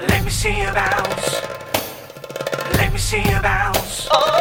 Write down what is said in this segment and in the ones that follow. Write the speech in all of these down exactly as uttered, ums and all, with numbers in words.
Let me see you bounce. Let me see you bounce. Oh.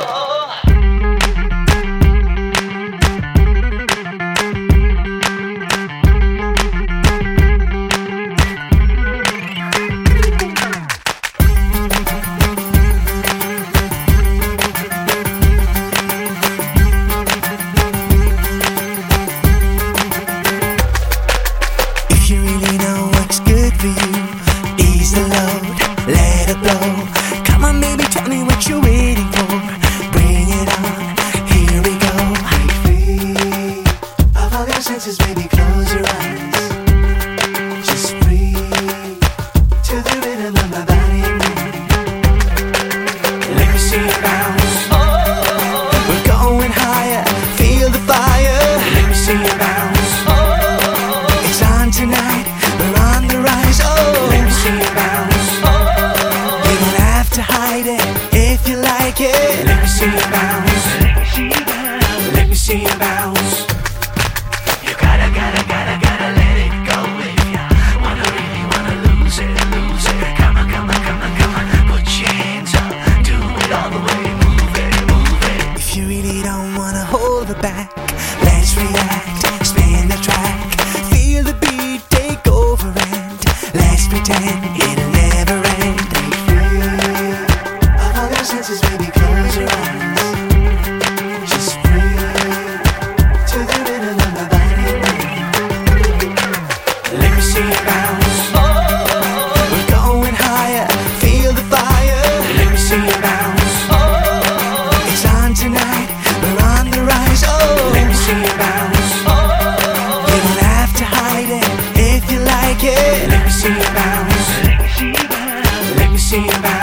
Ease the load, let it blow. Come on baby, tell me what you're waiting for. Bring it on, here we go. Break free of all your senses, baby, close your eyes. Just breathe to the rhythm of my body and mind. Let me see you bounce. Oh. We're going higher, feel the fire. Let me see you bounce. Oh. It's on tonight, we're on the rise. Oh, let me see you bounce. Oh. You don't have to hide it if you like it. Let me see you bounce. Let me see you bounce. Let me see you bounce. You gotta, gotta, gotta, gotta let it go if ya wanna really wanna lose it, lose it. Come on, come on, come on, come on. Put your hands up, do it all the way. Move it, move it. If you really don't wanna hold it back, let's react, spin the track, feel the beat take over and let's pretend it'll never end. Break free of all your senses, baby, close your eyes. Just breathe to the rhythm of my body and mind. Let me see you bounce. Oh. We're going higher, feel the fire. Let me see you bounce. Oh. It's on tonight, we're on the rise. Oh, let me see you bounce. Oh. You don't have to hide it if you like it. Let me see you bounce. Let me see you bounce. Let me see you bounce.